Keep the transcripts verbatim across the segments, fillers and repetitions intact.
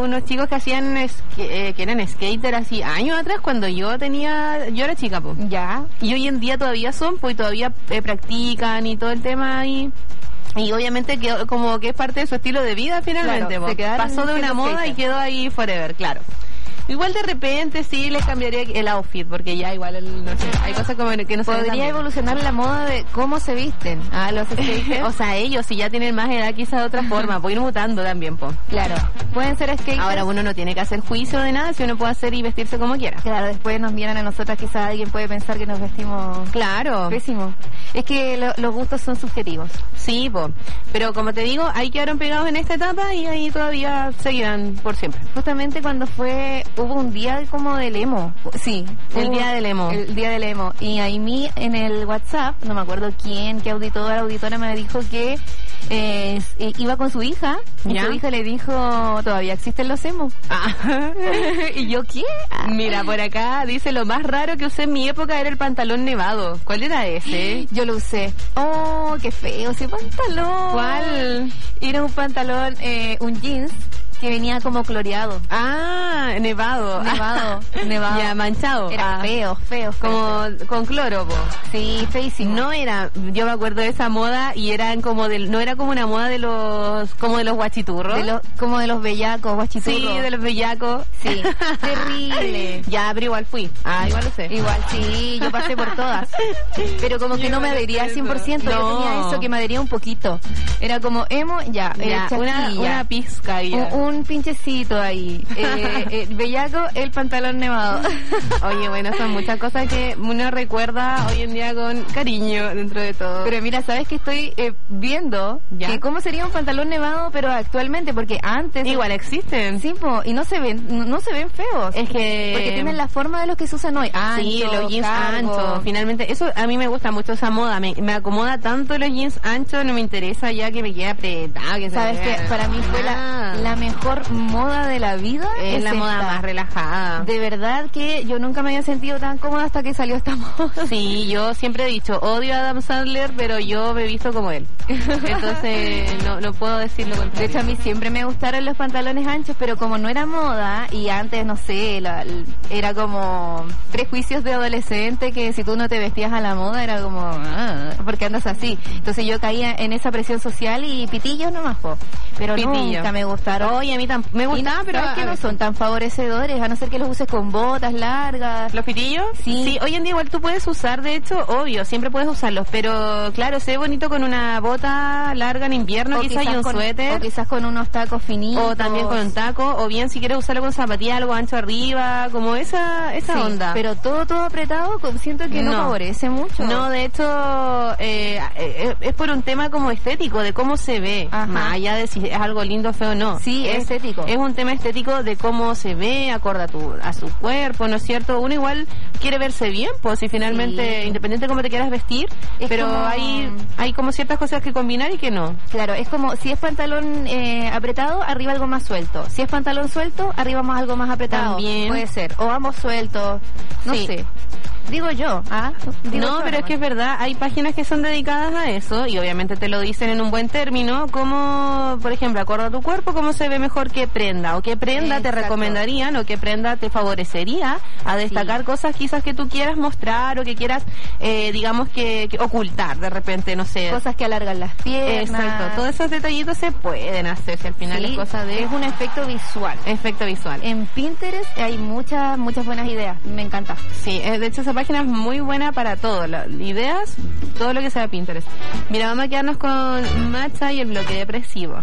unos chicos que hacían es, que, eh, que eran skater así años atrás cuando yo tenía, yo era chica, pues. Ya. Y hoy en día todavía son, pues todavía eh, practican y todo el tema ahí. Y obviamente quedó como que es parte de su estilo de vida finalmente, Claro, se quedaron pasó de una siendo moda skater. y quedó ahí forever, claro. Igual de repente sí les cambiaría el outfit, porque ya igual, el, no sé, hay cosas como que no se ven tan Podría bien. evolucionar la moda de cómo se visten. Ah, los skaters. O sea, ellos si ya tienen más edad quizás de otra forma, pueden ir mutando también, po. Claro, pueden ser skaters. Ahora uno no tiene que hacer juicio de nada, si uno puede hacer y vestirse como quiera. Claro, después nos vienen a nosotras, quizás alguien puede pensar que nos vestimos Claro. pésimo. Es que lo- los gustos son subjetivos. Sí, po. Pero como te digo, ahí quedaron pegados en esta etapa y ahí todavía seguirán por siempre. Justamente cuando fue, hubo un día como del emo. Sí. El hubo- día del emo. El día del emo. Y ahí mi, en el WhatsApp, no me acuerdo quién, qué auditor, auditora me dijo que eh, eh, iba con su hija. Y ¿Ya? su hija le dijo, todavía existen los emos. Ah. Y yo, ¿qué? Mira, por acá dice lo más raro que usé en mi época era el pantalón nevado. ¿Cuál era ese? Yo lo usé. Oh, qué feo ese pantalón. ¿Cuál? Era un pantalón, eh, un jeans que venía como cloreado. Ah, nevado. Nevado, nevado. Ya, manchado. Era Ah. feo, feo, feo. Como con cloro, po. Sí, feísimo. No era, yo me acuerdo de esa moda y eran como del, no era como una moda de los, como de los guachiturros. De los, como de los bellacos, guachiturros. Sí, de los bellacos. Sí, terrible. Ya, pero igual fui. Ah, igual lo sé. Igual sí, yo pasé por todas. Pero como que Yo no me igual adhería al eso. cien por ciento. Yo No. tenía eso que me adhería un poquito. Era como emo, ya, eh, Ya, una, chaquilla. una pizca y ya. Un, un pinchecito ahí. Eh, eh, bellaco, el pantalón nevado. Oye, bueno, son muchas cosas que uno recuerda hoy en día con cariño dentro de todo. Pero mira, ¿sabes que estoy eh, viendo? ¿Ya? Que cómo sería un pantalón nevado, pero actualmente, porque antes... igual existen. Sí, po, y no se ven, no, no se ven feos. Es que... Porque tienen la forma de los que se usan hoy. Sí, Ancho, los jeans cargo. anchos. Finalmente, eso a mí me gusta mucho esa moda. Me, me acomoda tanto los jeans anchos, no me interesa ya que me quede apretado. Que se ¿Sabes vea qué? Para mí fue la, nada. la mejor moda de la vida. Es la moda esta. más relajada. De verdad que yo nunca me había sentido tan cómoda hasta que salió esta moda. Sí, yo siempre he dicho, odio a Adam Sandler, pero yo me he visto como él. Entonces, no, no puedo decir lo De contrario. hecho, a mí siempre me gustaron los pantalones anchos, pero como no era moda, y antes, no sé, la- l- era como prejuicios de adolescente, que si tú no te vestías a la moda, era como, ah, porque andas así. Entonces yo caía en esa presión social y pitillos nomás, po. Pero Pitillo. nunca me gustaron. Oye, a mí tampoco me Y no- gustaba, pero... ¿sabes a que no ver. son tan favorecedores? A no ser que los uses con botas largas. ¿Los pitillos? Sí. hoy en día igual tú puedes usar, de hecho, obvio, siempre puedes usarlos, pero claro, se ve bonito con una bota larga en invierno, O quizás, y un con, suéter. o quizás con unos tacos finitos. O también con un taco, o bien si quieres usarlo con zapatillas algo ancho arriba, como esa esa Sí, onda. pero todo todo apretado, con- siento que no, No. favorece mucho. No, de hecho, eh, eh, es por un tema como estético, de cómo se ve, Ajá. más allá de si es algo lindo o feo o no. Sí, es estético. Es un tema estético de cómo se ve, acorde a, tu, a su cuerpo, ¿no es cierto? Uno igual quiere verse bien, pues si finalmente, Sí. independiente de cómo te quieras vestir, Es pero como- hay hay como ciertas cosas que combinar y que no. Claro, es como si es pantalón eh, apretado, arriba algo más suelto. Si es pantalón suelto, arriba más algo más apretado. También. Puede ser. O ambos sueltos. No Sí. sé. Digo yo, ¿ah? Digo No, yo pero es nomás. que es verdad, hay páginas que son dedicadas a eso y obviamente te lo dicen en un buen término, como, por ejemplo, acorde a tu cuerpo, cómo se ve mejor qué prenda, o qué prenda te Exacto. recomendarían, o qué prenda te favorecería a destacar Sí. cosas quizás que tú quieras mostrar o que quieras, eh, digamos, que, que ocultar de repente, no sé. Cosas que alargan las piernas. Exacto, todos esos detallitos se pueden hacer, si al final Sí, es cosa de es un efecto visual. efecto visual. En Pinterest hay muchas, muchas buenas ideas. Me encanta. Sí, eh, de hecho esa página es muy buena para todo, la- ideas, todo lo que sea Pinterest. Mira, vamos a quedarnos con Matcha y el bloque depresivo.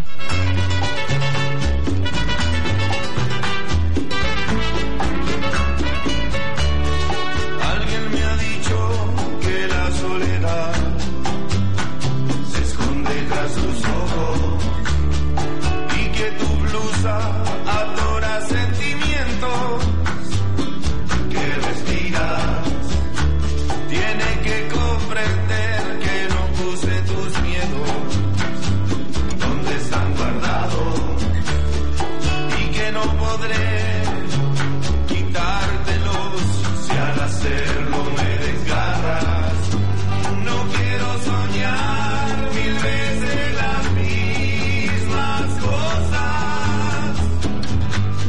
Alguien me ha dicho que la soledad se esconde tras sus ojos y que tu blusa adora sentimientos que respiras. Tiene que comprender que no puse tus miedos donde están guardados y que no podré quitártelos si al hacerlo me desgarras. No quiero soñar mil veces las mismas cosas.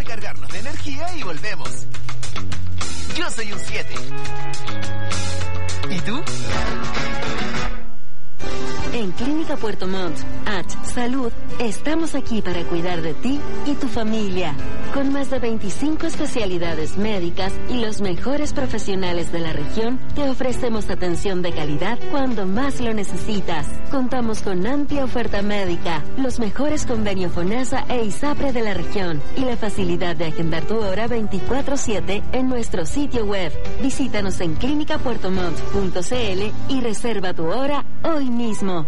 recargarnos de energía y volvemos. Yo soy un siete. ¿Y tú? En Clínica Puerto Montt, H Salud, estamos aquí para cuidar de ti y tu familia. Con más de veinticinco especialidades médicas y los mejores profesionales de la región, te ofrecemos atención de calidad cuando más lo necesitas. Contamos con amplia oferta médica, los mejores convenios FONASA e ISAPRE de la región y la facilidad de agendar tu hora veinticuatro siete en nuestro sitio web. Visítanos en clínica puerto montt punto c l y reserva tu hora hoy mismo.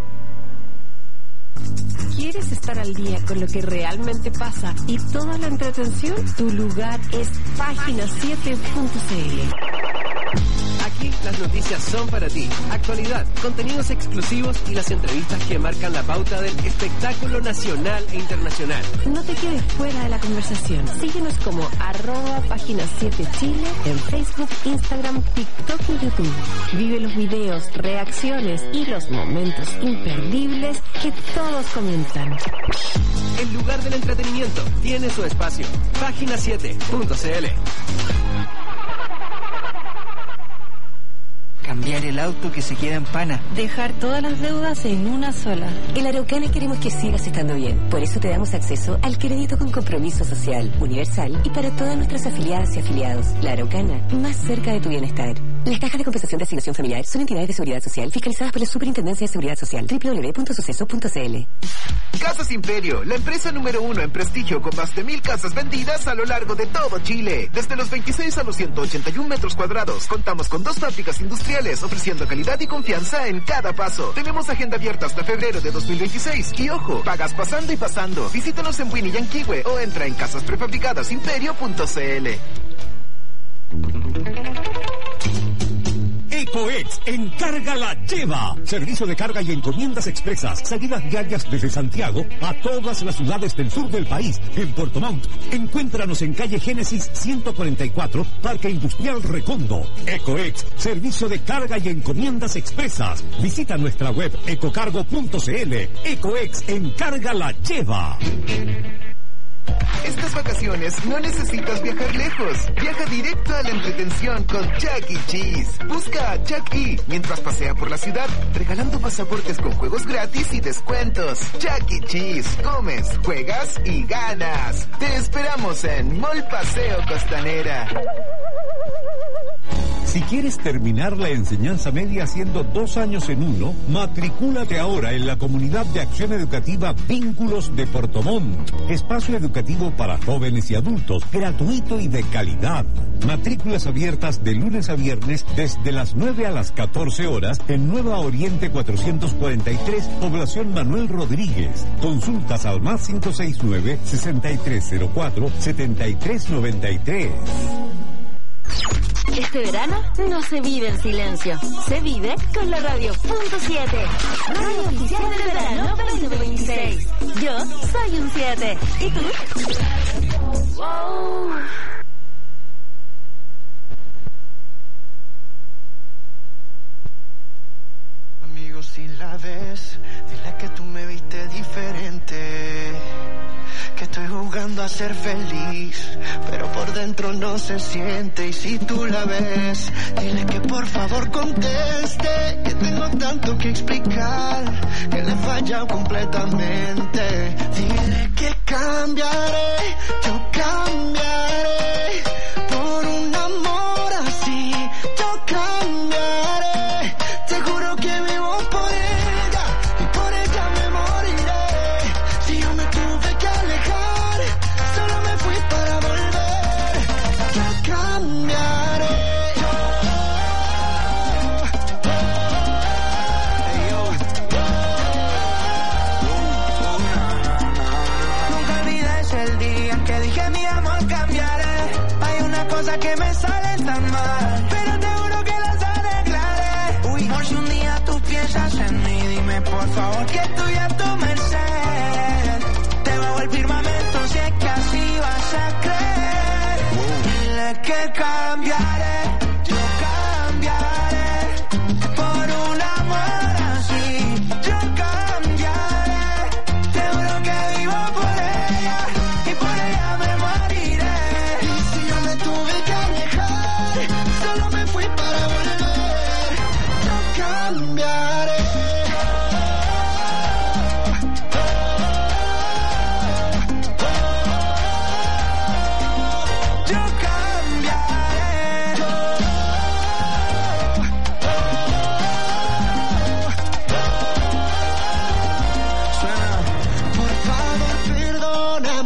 ¿Quieres estar al día con lo que realmente pasa y toda la entretención? Tu lugar es página siete punto c l. Aquí las noticias son para ti. Actualidad, contenidos exclusivos y las entrevistas que marcan la pauta del espectáculo nacional e internacional. No te quedes fuera de la conversación. Síguenos como arroba página siete Chile en Facebook, Instagram, TikTok y YouTube. Vive los videos, reacciones y los momentos imperdibles que todos comentan. El lugar del entretenimiento tiene su espacio. página siete punto c l. Cambiar el auto que se queda en pana. Dejar todas las deudas en una sola. En Araucana queremos que sigas estando bien. Por eso te damos acceso al crédito con compromiso social, universal y para todas nuestras afiliadas y afiliados. La Araucana, más cerca de tu bienestar. Las cajas de compensación de asignación familiar son entidades de seguridad social fiscalizadas por la Superintendencia de Seguridad Social. doble u doble u doble u punto suceso punto c l. Casas Imperio, la empresa número uno en prestigio con más de mil casas vendidas a lo largo de todo Chile. Desde los veintiséis a los ciento ochenta y uno metros cuadrados, contamos con dos fábricas industriales ofreciendo calidad y confianza en cada paso. Tenemos agenda abierta hasta febrero de dos mil veintiséis. Y ojo, pagas pasando y pasando. Visítanos en Winnie y Yanquihue o entra en casas prefabricadas imperio punto c l. EcoEx Encarga la Lleva. Servicio de carga y encomiendas expresas. Salidas diarias desde Santiago a todas las ciudades del sur del país. En Puerto Montt, encuéntranos en calle Génesis ciento cuarenta y cuatro, Parque Industrial Recondo. EcoEx, servicio de carga y encomiendas expresas. Visita nuestra web ecocargo punto c l. EcoEx Encarga la Lleva. Estas vacaciones no necesitas viajar lejos. Viaja directo a la entretención con Chuck E. Cheese. Busca a Chuck E. mientras pasea por la ciudad, regalando pasaportes con juegos gratis y descuentos. Chuck E. Cheese. Comes, juegas y ganas. Te esperamos en Mall Paseo Costanera. Si quieres terminar la enseñanza media haciendo dos años en uno, matricúlate ahora en la Comunidad de Acción Educativa Vínculos de Puerto Montt. Espacio educativo para jóvenes y adultos, gratuito y de calidad. Matrículas abiertas de lunes a viernes desde las nueve a las catorce horas en Nueva Oriente cuatrocientos cuarenta y tres, población Manuel Rodríguez. Consultas al más cinco seis nueve, sesenta y tres cero cuatro, setenta y tres noventa y tres. Este verano no se vive en silencio, se vive con la radio punto siete. Radio oficial del verano veinte veintiséis. Yo soy un siete. ¿Y tú? Wow. Amigo, si la ves, dile que tú me viste diferente. Que estoy jugando a ser feliz, pero por dentro no se siente. Y si tú la ves, dile que por favor conteste, que tengo tanto que explicar, que le he fallado completamente. Dile que cambiaré, yo cambiaré, por un amor así, yo cambiaré. Te juro que vivo por ella, y por ella me moriré. Si yo me tuve que alejar, solo me fui para volver. Yo cambiaré. Nunca olvides el día en que dije mi amor cambiaré. Hay una cosa que me sale tan mal, pero te juro que las arreglaré. Uy, por si un día tú piensas en mí, dime por favor que estoy a tu merced. Te bajo el firmamento si es que así vas a creer. Dile que cambiaré, yo cambiaré, por un amor así, yo cambiaré. Te juro que vivo por ella, y por ella me moriré.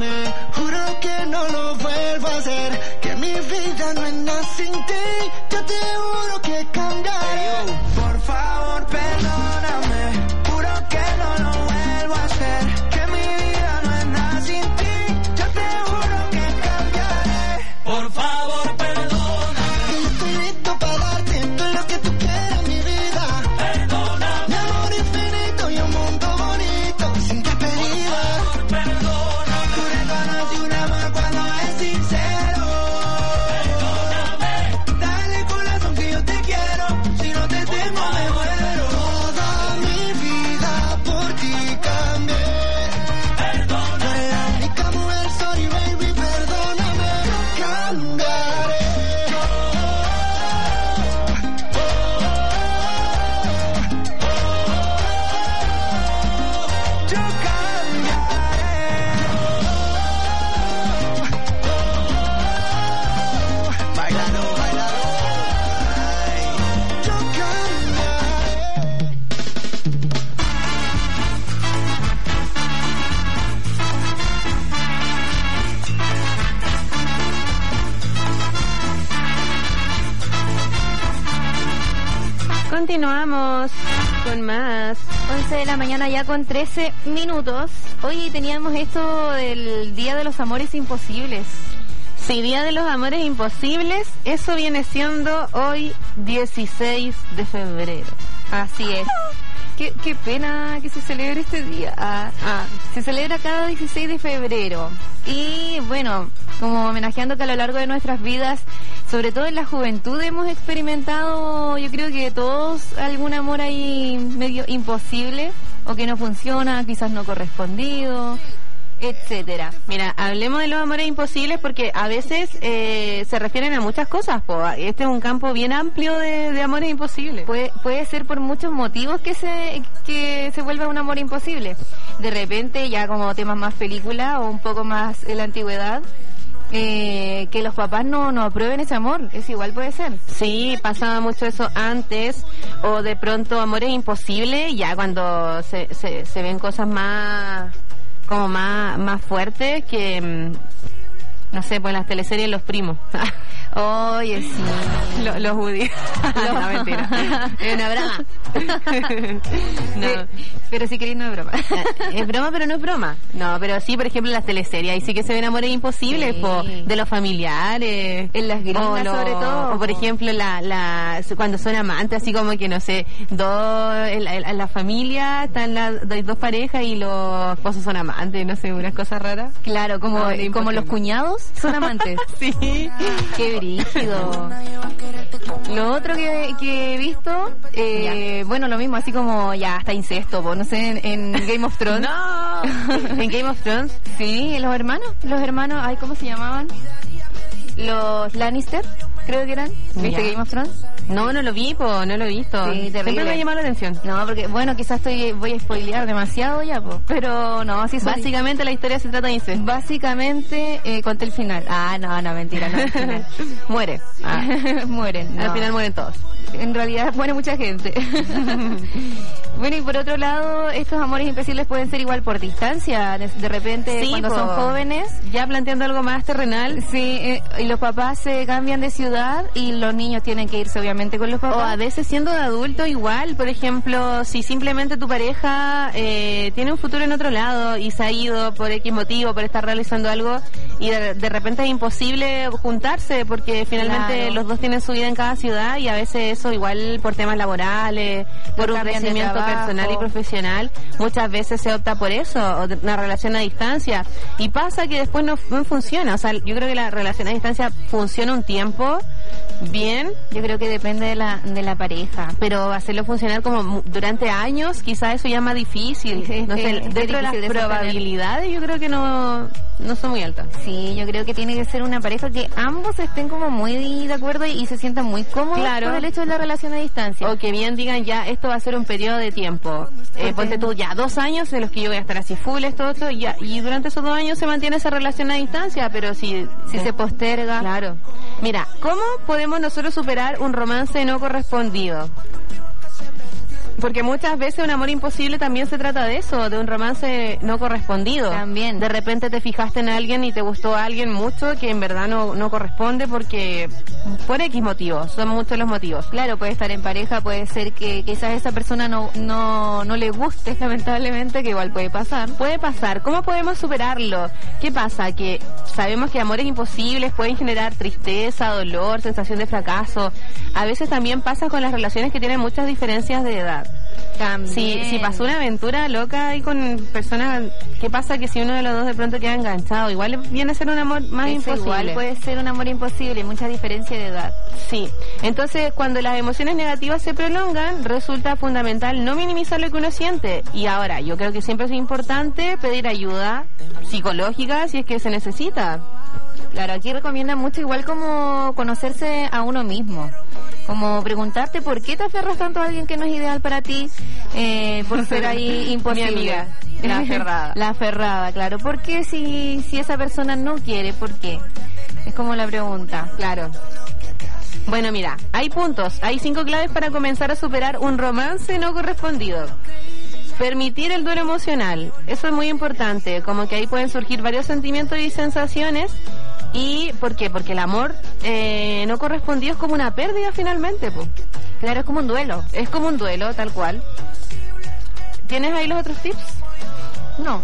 perdóname, juro que no lo vuelvo a hacer, que mi vida no es nada sin ti, yo te juro que cambiaré. Por favor, perdóname, juro que no lo vuelvo a hacer, que mi vida no es nada sin ti, yo te juro que cambiaré. Por favor, perdóname, que yo estoy listo para darte todo lo que tú quieras, mi vida. Perdóname, mi amor infinito y un mundo bonito sin despedida. Perdóname, tú reconoces un amor cuando es sincero. Perdóname, dale corazón que yo te quiero, si no te tengo me muero. Toda mi vida por ti cambié. Perdóname, tú eres la única mujer, sorry baby, perdóname, yo cambiaré. Yo cambiaré. Bailalo, bailalo. Ay, yo cambiaré. Continuamos con más. once de la mañana ya con trece minutos. Hoy teníamos esto del Día de los Amores Imposibles. Sí, Día de los Amores Imposibles, eso viene siendo hoy dieciséis de febrero. Así es. Qué, qué pena que se celebre este día. Ah, ah, se celebra cada dieciséis de febrero. Y bueno, como homenajeando que a lo largo de nuestras vidas, sobre todo en la juventud, hemos experimentado, yo creo que todos, algún amor ahí medio imposible, o que no funciona, quizás no correspondido, etcétera. Mira, hablemos de los amores imposibles porque a veces eh, se refieren a muchas cosas, po. Este es un campo bien amplio de, de amores imposibles. Puede, puede ser por muchos motivos que se que se vuelva un amor imposible. De repente, ya como temas más película o un poco más en la antigüedad, eh, que los papás no, no aprueben ese amor, eso igual puede ser. Sí, pasaba mucho eso antes, o de pronto amores imposibles, ya cuando se, se, se ven cosas más como más más fuertes que no sé, pues las teleseries Los Primos. Oye, sí. Los, los judíos. No, no, mentira. Es una broma. No. Eh, pero si queréis no es broma. Es broma, pero no es broma. No, pero sí, por ejemplo, las teleseries. Ahí sí que se ven amores imposibles, Sí. po, de los familiares. En las gringas, o lo- sobre todo. O, por ejemplo, la, la, cuando son amantes, así como que, no sé, dos, en la, en la familia están las dos dos parejas y los esposos son amantes, no sé, unas cosas raras. Claro, como, Ah, como imposible. los cuñados son amantes. Sí. Qué brígido. Lo otro que, que he visto, eh, bueno, lo mismo, así como ya hasta incesto, po, no sé, en, en Game of Thrones. No. En Game of Thrones. Sí, los hermanos, los hermanos, ay, ¿cómo se llamaban? Los Lannister, creo que eran. ¿Viste Ya. Game of Thrones? No, no lo vi, po, no lo he visto. Sí, terrible. Siempre me ha llamado la atención. No, porque, bueno, quizás estoy voy a spoilear demasiado ya, po, pero no, sí, son- Básicamente la historia se trata de incesto. Básicamente, eh, conté el final. Ah, no, no, mentira, no, el final. Muere. Ah, Mueren. Al no. final mueren todos. En realidad muere mucha gente. Bueno, y por otro lado, estos amores imposibles pueden ser igual por distancia. De, de repente, Sí, cuando po. son jóvenes, Ya planteando algo más terrenal. sí, eh, y los papás se cambian de ciudad y los niños tienen que irse obviamente con los O a papás. veces siendo de adulto igual, por ejemplo, si simplemente tu pareja eh, tiene un futuro en otro lado y se ha ido por X motivo, por estar realizando algo y de, de repente es imposible juntarse porque finalmente Claro. los dos tienen su vida en cada ciudad y a veces eso igual por temas laborales, por un cambian de crecimiento trabajo. personal y profesional, muchas veces se opta por eso, o de- una relación a distancia y pasa que después no, no funciona, o sea, yo creo que la relación a distancia funciona un tiempo bien, Yo creo que depende de la, de la pareja. pero hacerlo funcionar como mu- durante años, quizás eso ya es más difícil. Sí, No sé, es- es dentro de las difícil de sostener. probabilidades yo creo que no, no son muy altas. Sí, yo creo que tiene que ser una pareja que ambos estén como muy de acuerdo y, y se sientan muy cómodos Claro. por el hecho de la relación a distancia. O que bien digan ya, esto va a ser un periodo de tiempo. Eh, Ok. ponte tú ya dos años en los que yo voy a estar así full, esto, esto, y, ya, y durante esos dos años se mantiene esa relación a distancia, pero si, Si se posterga. Claro. Mira, ¿cómo podemos nosotros superar un romance no correspondido? Porque muchas veces un amor imposible también se trata de eso, de un romance no correspondido. También. De repente te fijaste en alguien y te gustó a alguien mucho que en verdad no, no corresponde porque por X motivos, son muchos los motivos. Claro, puede estar en pareja, puede ser que quizás esa persona no, no, no le guste, lamentablemente, que igual puede pasar. Puede pasar. ¿Cómo podemos superarlo? ¿Qué pasa? Que sabemos que amores imposibles pueden generar tristeza, dolor, sensación de fracaso. A veces también pasa con las relaciones que tienen muchas diferencias de edad. También. Si, si pasó una aventura loca ahí con personas, ¿qué pasa? Que si uno de los dos de pronto queda enganchado, igual viene a ser un amor más Eso imposible. Igual puede ser un amor imposible, mucha diferencia de edad. Sí, entonces cuando las emociones negativas se prolongan, resulta fundamental no minimizar lo que uno siente. Y ahora, yo creo que siempre es importante pedir ayuda psicológica si es que se necesita. Claro, aquí recomienda mucho igual como conocerse a uno mismo. Como preguntarte por qué te aferras tanto a alguien que no es ideal para ti, eh, por ser ahí imposible. Mi amiga, la aferrada. La aferrada, claro. ¿Por qué si, si esa persona no quiere? ¿Por qué? Es como la pregunta. Claro. Bueno, mira, hay puntos, hay cinco claves para comenzar a superar un romance no correspondido. Permitir el duelo emocional, eso es muy importante, como que ahí pueden surgir varios sentimientos y sensaciones. ¿Y por qué? Porque el amor eh, no correspondido es como una pérdida finalmente, pues. Claro, es como un duelo. Es como un duelo, tal cual. ¿Tienes ahí los otros tips? No.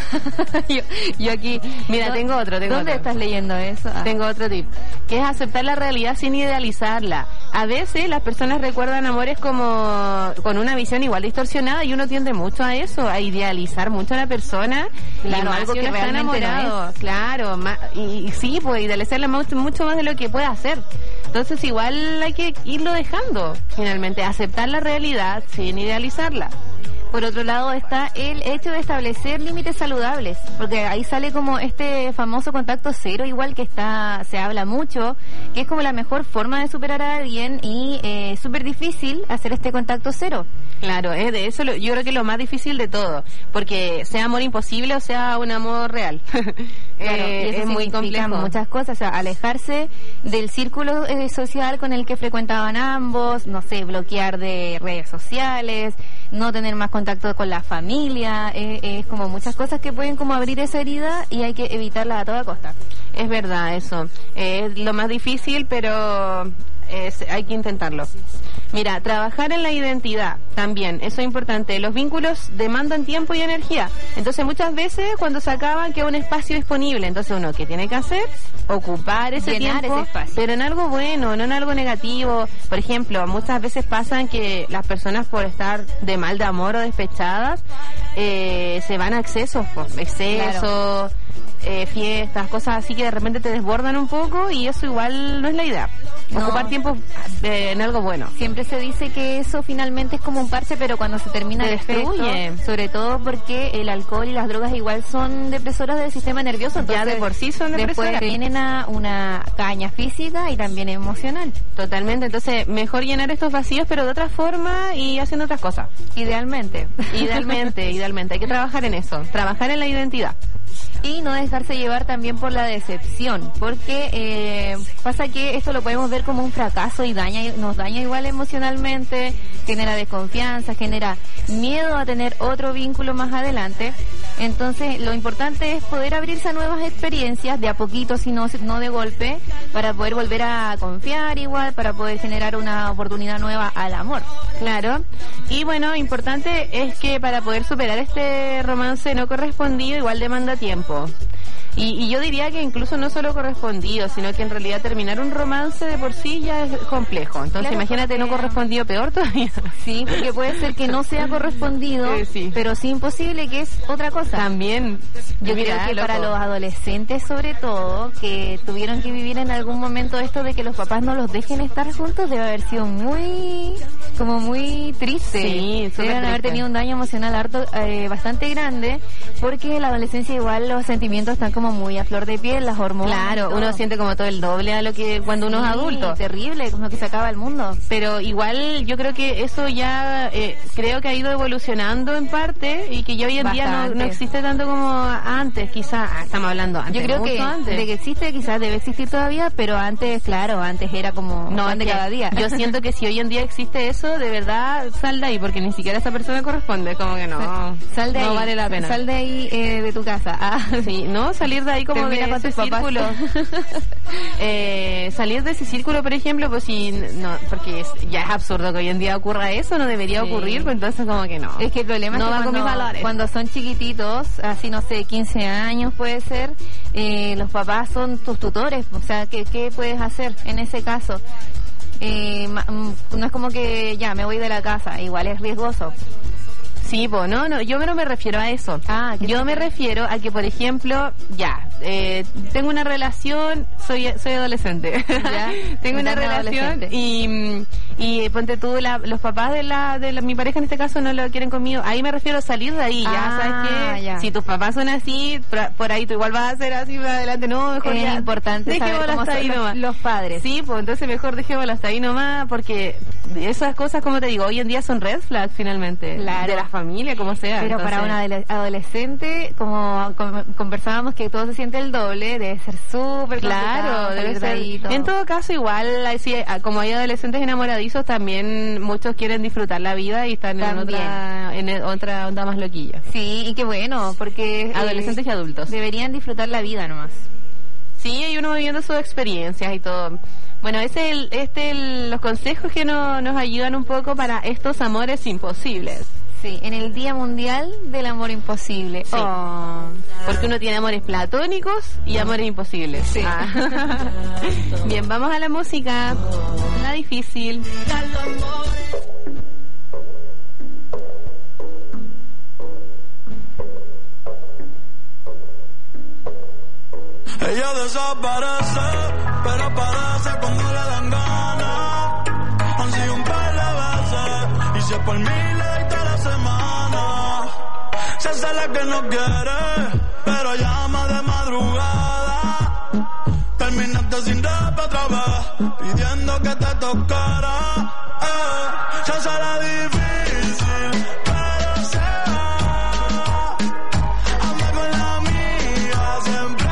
yo, yo aquí, mira, no, tengo otro. Tengo ¿Dónde otro. estás leyendo eso? Ah. Tengo otro tip, que es aceptar la realidad sin idealizarla. A veces las personas recuerdan amores como con una visión igual distorsionada y uno tiende mucho a eso, a idealizar mucho a la persona. Claro, y algo que que está realmente enamorado. no es. Claro, ma, y, y sí, pues idealizarla mucho, mucho más de lo que puede hacer. Entonces igual hay que irlo dejando, finalmente, aceptar la realidad sin idealizarla. Por otro lado está el hecho de establecer límites saludables, porque ahí sale como este famoso contacto cero, igual que está se habla mucho, que es como la mejor forma de superar a alguien y eh, súper difícil hacer este contacto cero. Claro, es de eso lo, yo creo que es lo más difícil de todo, porque sea amor imposible o sea un amor real. Claro, eh, y eso es muy complejo. Muchas cosas, o sea, alejarse del círculo eh, social con el que frecuentaban ambos, no sé, bloquear de redes sociales, no tener más contacto con la familia, eh, es como muchas cosas que pueden como abrir esa herida y hay que evitarla a toda costa. Es verdad eso, es lo más difícil, pero es, hay que intentarlo. Mira, trabajar en la identidad también, eso es importante. Los vínculos demandan tiempo y energía. Entonces muchas veces cuando se acaban queda un espacio disponible. Entonces uno, ¿qué tiene que hacer? Ocupar ese Llenar tiempo, ese espacio. pero en algo bueno, no en algo negativo. Por ejemplo, muchas veces pasan que las personas por estar de mal de amor o despechadas eh, se van a excesos, pues, excesos. Claro. Eh, fiestas, cosas así que de repente te desbordan un poco y eso igual no es la idea. No. Ocupar tiempo eh, en algo bueno. Siempre se dice que eso finalmente es como un parche, pero cuando se termina Te el efecto, destruye. sobre todo porque el alcohol y las drogas igual son depresoras del sistema nervioso, entonces Ya de por sí son depresoras. después vienen a una caña física y también emocional. Totalmente, entonces mejor llenar estos vacíos pero de otra forma y haciendo otras cosas. Idealmente. Idealmente, idealmente, hay que trabajar en eso, trabajar en la identidad. Y no dejarse llevar también por la decepción, porque eh, pasa que esto lo podemos ver como un fracaso y daña, nos daña igual emocionalmente, genera desconfianza, genera miedo a tener otro vínculo más adelante. Entonces lo importante es poder abrirse a nuevas experiencias de a poquito, si no, no de golpe, para poder volver a confiar igual, para poder generar una oportunidad nueva al amor. Claro, y bueno, importante es que para poder superar este romance no correspondido igual demanda tiempo. Y, y yo diría que incluso no solo correspondido, sino que en realidad terminar un romance de por sí ya es complejo. Entonces Claro, imagínate porque- no correspondido, peor todavía. Sí, porque puede ser que no sea correspondido, Eh, sí. pero sí imposible, que es otra cosa. También, Yo mira, creo que loco. para los adolescentes, sobre todo, que tuvieron que vivir en algún momento esto de que los papás no los dejen estar juntos, debe haber sido muy, como muy triste. Sí, súper Deben haber triste. tenido un daño emocional harto, eh, bastante grande, porque en la adolescencia igual los sentimientos están como como muy a flor de piel, las hormonas. Claro, uno siente como todo el doble a lo que cuando uno sí, es adulto. Terrible, como que se acaba el mundo. Pero igual yo creo que eso ya eh, creo que ha ido evolucionando en parte y que ya hoy en Bastante. día no, no existe tanto como antes, quizás, ah, estamos hablando antes. Yo creo que antes. de que existe quizás debe existir todavía, pero antes, claro, antes era como no, pan de cada día. Yo siento que si hoy en día existe eso, de verdad sal de ahí, porque ni siquiera esa persona corresponde, como que no, sal de no ahí, vale la pena. Sal de ahí eh, de tu casa. Ah, sí, no, salir de ahí como Termina de con ese tus papás. círculo. eh, salir de ese círculo, por ejemplo, pues si no, porque es, ya es absurdo que hoy en día ocurra eso, no debería sí. ocurrir, pues entonces como que no. Es que el problema no es que va cuando, con mis valores. Cuando son chiquititos, así no sé, quince años puede ser, eh, los papás son tus tutores, o sea, ¿qué, qué puedes hacer en ese caso? Eh, no es como que ya me voy de la casa, igual es riesgoso. Sí, pues no, no, yo no me refiero a eso. Ah, yo me refiero a que, por ejemplo, ya, eh, tengo una relación, soy soy adolescente. ¿Ya? tengo una relación y, y ponte tú, la, los papás de la de la, mi pareja en este caso no lo quieren conmigo. Ahí me refiero a salir de ahí, ya, ah, ¿sabes qué? Ya. Si tus papás son así, por, por ahí tú igual vas a ser así para adelante. No, mejor es ya. Es importante saber cómo hasta son ahí los, nomás. los padres. Sí, pues entonces mejor dejémoslo hasta ahí nomás, porque esas cosas, como te digo, hoy en día son red flags finalmente. Claro. De la familia, como sea. Pero entonces, para una adolescente, como conversábamos que todo se siente el doble, debe ser súper claro, debe ser. En todo caso, igual, así, como hay adolescentes enamoradizos, también muchos quieren disfrutar la vida y están en otra, en otra onda más loquilla. Sí, y qué bueno, porque adolescentes eh, y adultos deberían disfrutar la vida nomás. Sí, y uno viviendo sus experiencias y todo. Bueno, ese es el, este el, los consejos que no, nos ayudan un poco para estos amores imposibles. Sí, en el Día Mundial del Amor Imposible. Sí. Oh. Porque uno tiene amores platónicos y amores imposibles. Sí. Ah. Bien, vamos a la música. La difícil. Ella desaparece, pero aparece cuando le dan ganas. Han sido un par de veces, y si es por mí le doy toda la semana. Se hace la que no quiere, pero llama de madrugada. Terminaste sin rap otra vez, pidiendo que te tocara. Eh, se hace la difícil, pero se va. Anda con la mía, siempre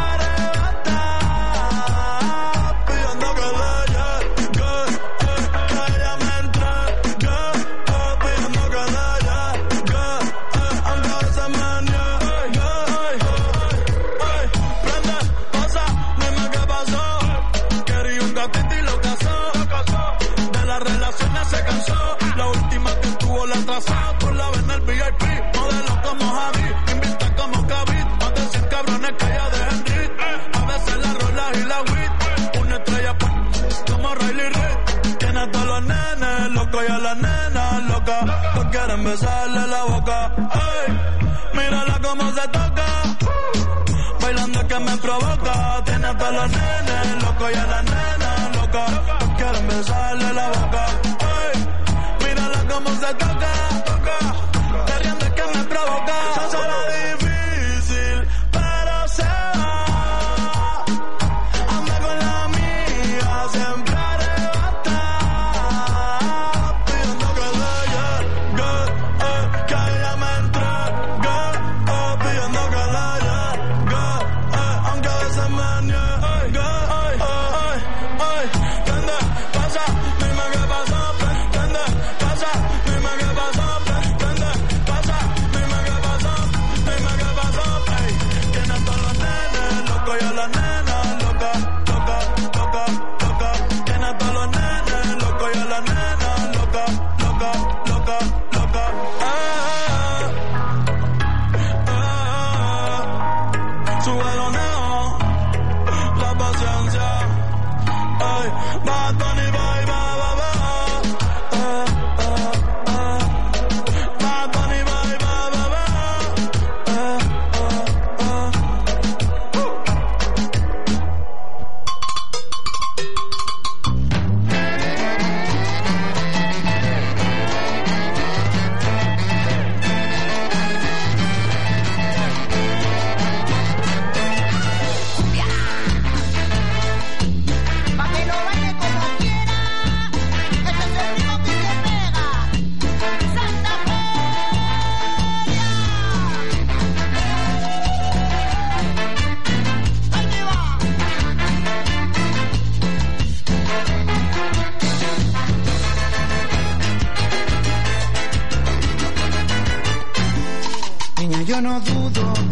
pidiendo que le llegue, eh, que ella me entregue, eh, pidiendo que le llegue, eh, aunque a veces me niegue, eh, eh, prende, pasa, dime qué pasó, quería un gatito y lo casó, de las relaciones se cansó, la última que tuvo la atrasó, por la ven en el V I P, modelo como Javi, invita como Kavit, más de cien cabrones que ella dejen rit, a veces la rola y la wit, una estrella como Riley Reid, tiene a todos los nenes locos y a las nenas locas, no quieren besarle la boca, ay, mírala como se toca, bailando es que me provoca, tiene a todos los nenes locos y a las nenas locas, no quieren besarle la boca, ay, mírala como se toca, toca, riendo es que me provoca, se hace la difícil, pero se va, anda con la mía, siempre arrebata, pidiendo que le llegue, eh, que ella me entregue, eh, pidiendo que le llegue, eh, aunque a veces me niegue, ay, ay, ay, prende, pasa, dime qué pasó, prende, pasa, dime qué pasó.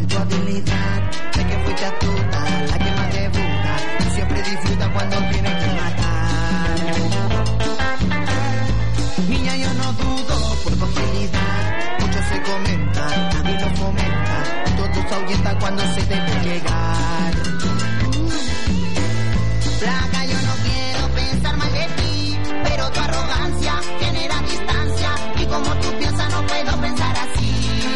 de tu habilidad. Sé que fuiste astuta, la que más te gusta. Y siempre disfruta cuando tienes que matar. Niña, yo no dudo por tu agilidad. Mucho se comenta, nadie lo fomenta. Todos ahuyentan cuando se te ve llegar. Placa, yo no quiero pensar mal de ti, pero tu arrogancia genera distancia. Y como tú piensas no puedo pensar así.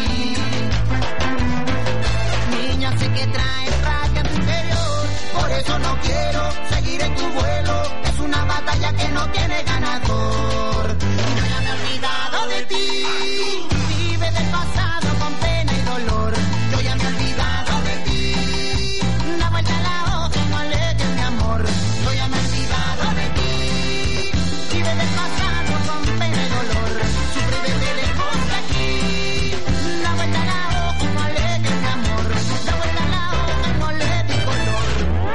Niña, sé que traes rabia en tu interior, por eso no quiero seguir en tu vuelo. Es una batalla que no tiene ganador. Yo ya me he olvidado de ti. Vive del pasado con pena y dolor. Yo ya me he olvidado de ti. Da vuelta la hoja y no alejes mi amor. Yo ya me he olvidado de ti. Vive del pasado con pena y dolor. Sufre desde lejos de aquí. Da vuelta la hoja y no alejes mi amor. Da vuelta la hoja y no le di color.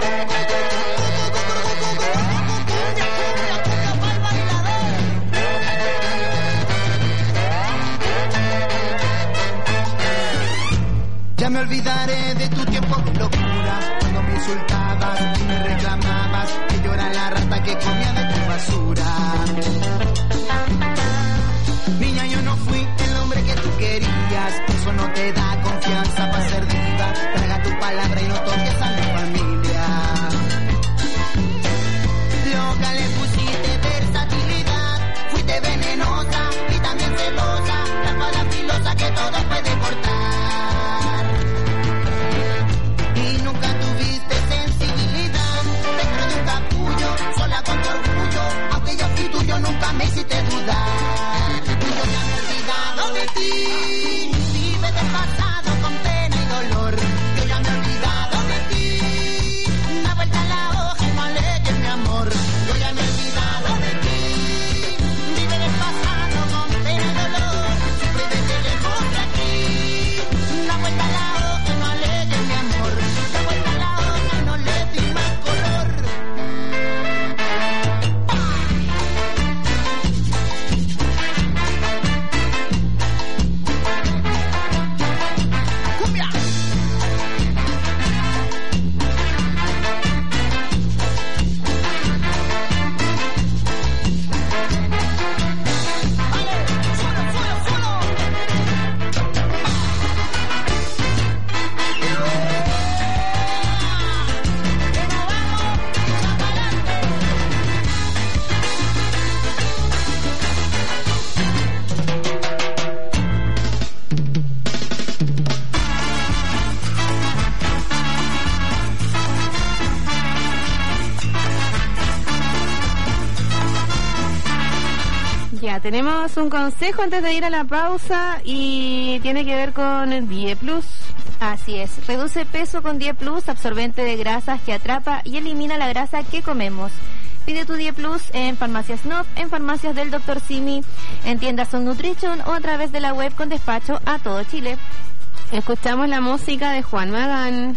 Ya me olvidaré de tu tiempo de locura, cuando me insultabas y me reclamabas que yo era la rata que comía de tu basura. Niña, yo no fui el hombre que tú querías, eso no te da confianza para ser diva. Traga tu palabra y no toques a mi familia. Loca, le pusiste versatilidad, fuiste venenosa y también celosa, la espada filosa que todo puede cortar. Con tu orgullo, aunque yo fui tuyo, nunca me hiciste dudar. Yo ya me he olvidado de ti. Vive del pasado con pena y dolor. Yo ya me he olvidado de ti. Da vuelta la hoja y no alejes mi amor. Yo ya me he olvidado de ti. Vive del pasado con pena y dolor. Sufre desde lejos de aquí. Da vuelta la hoja y no alejes mi amor. Da vuelta la hoja y no le di más color. Tenemos un consejo antes de ir a la pausa y tiene que ver con el Die Plus. Así es, reduce peso con Die Plus, absorbente de grasas que atrapa y elimina la grasa que comemos. Pide tu Die Plus en Farmacias Nov, en farmacias del doctor Simi, en tiendas On Nutrition o a través de la web con despacho a todo Chile. Escuchamos la música de Juan Magán.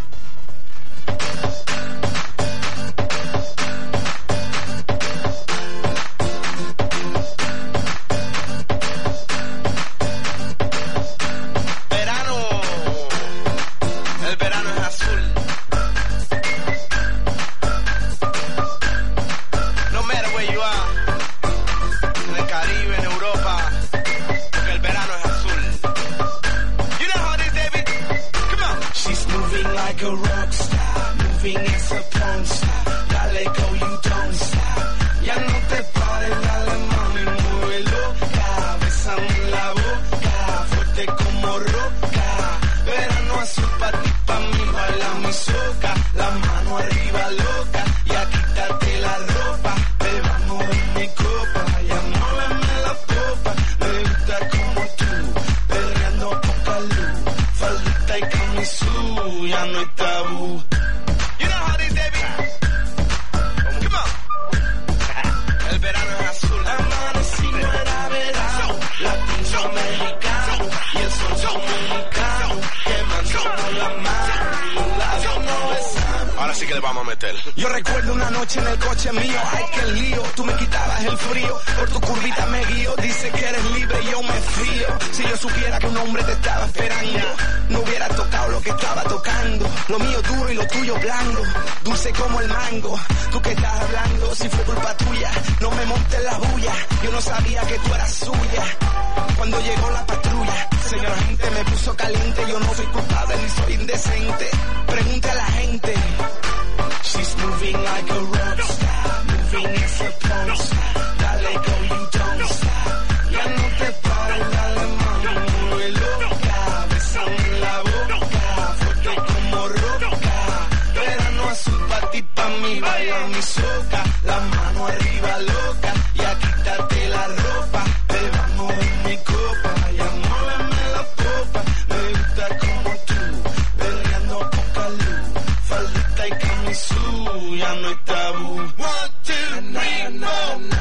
así que le vamos a meter. Yo recuerdo una noche en el coche mío, ay que lío, tú me quitabas el frío, por tu curvita me guío, dice que eres libre y yo me fío. Si yo supiera que un hombre te estaba esperando, no hubiera tocado lo que estaba tocando. Lo mío duro y lo tuyo blando, dulce como el mango. Tú que estás hablando, si fue culpa tuya, no me montes la bulla. Yo no sabía que tú eras suya. Cuando llegó la patrulla, señora gente me puso caliente. Yo no soy culpable ni soy indecente. Pregunte a la gente. She's moving like a rockstar, moving as a pornstar. Dale go, you don't stop. Ya no te pares, dale mami, mueve loca. Besame la boca, fuerte como roca. Verano azul pa' ti, pa' mí, baila mi soca. La mano arriba loca, ya quítate la ropa. Bebamos en mi copa, ya muéveme la popa. Me gusta como tú, berreando poca luz. Faldita y camisú, ya no hay tabú. One, two, three, four.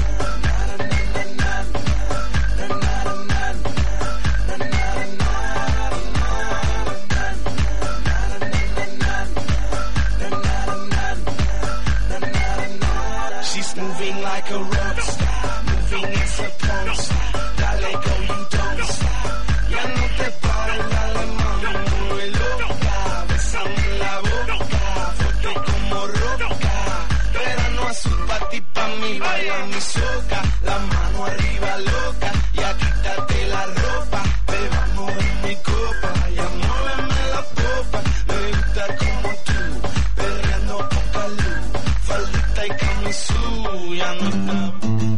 She's moving like a rockstar, moving as a pornstar. Dale go, you don't stop. Ya no te pares, dale mami, mueve loca. Besame la boca, fuerte como roca. Verano azul pa' ti, pa' mí, baila mi soca. La mano arriba loca, ya quítate la ropa. Bebamos en mi copa, ya muéveme la popa. Me gusta como tú, perreando poca luz. Faldita y camisú, ya no está.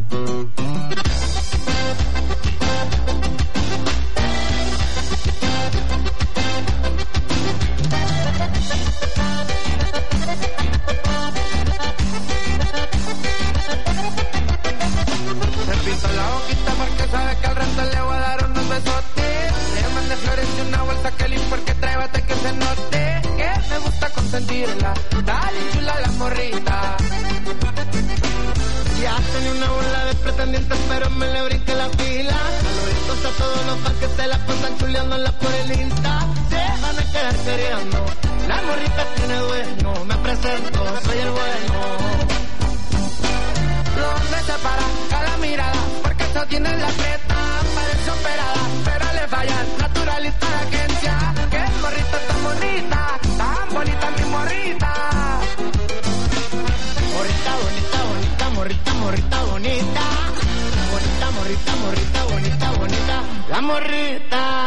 Me pinto la boquita porque sabe que al rato le voy a dar unos besotes. Le mandé flores y una bolsa que lim porque trae bate que se note. Que me gusta consentirla, dale chula la morrita. Ya tenía una bola de pretendientes, pero me le brinqué la fila. Saluditos a todos los fans que se la pasan chuleándola por el Insta. Se van a quedar queriendo, la morrita tiene dueño. Me presento, soy el bueno. Los hombres se paran a la mirada porque eso tienen la creta. Parece operada, pero le fallan. Naturalista de agencia, que morrita tan bonita, tan bonita mi morrita. Morrita bonita, bonita, morrita, morrita bonita. Bonita, morrita, morrita, bonita, bonita. La morrita.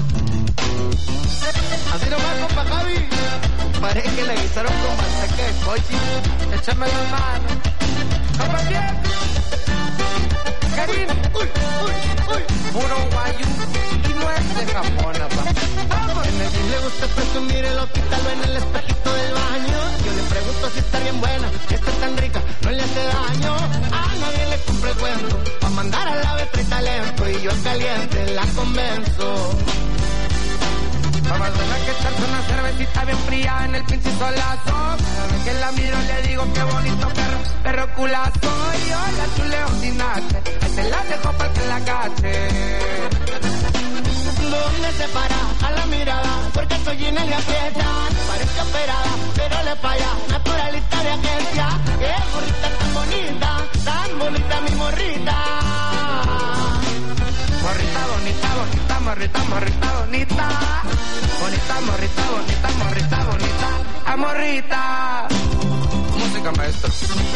Así nomás, compa Javi. Parece que le guisaron con manteca de coche. Échame las manos. ¿Compa quién? Karim. Uy, uy, uy. Puro guayu y no es de Japón, papá. En el gym le gusta presumir el hospital en el espejito del baño. Yo le pregunto si está bien buena, que está tan rica, no le hace daño. A nadie le compra el cuento, pa' mandar a la vez trae talento. Y yo caliente la convenzo. Mamá, suena que echarse una cervecita bien fría en el pinche solazo. Cada vez que la miro le digo qué bonito perro, perro culazo. Y yo la chuleo sin H, ahí se la dejo para que la cache. ¿Dónde se para a la mirada? Porque soy en el de aprieta. Parece operada, pero le falla. Naturalista de agencia. Qué morrita tan bonita, tan bonita mi morrita. Morrita bonita, bonita, morrita, morrita bonita. Bonita, morrita, bonita, morrita, bonita. A morrita. Música, maestro.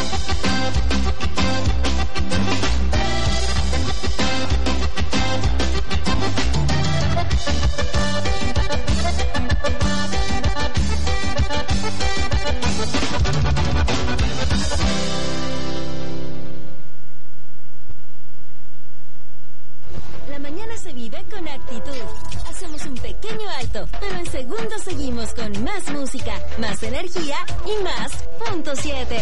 La mañana se vive con actitud. Hacemos un pequeño alto, pero en segundos seguimos con más música, más energía y más punto siete.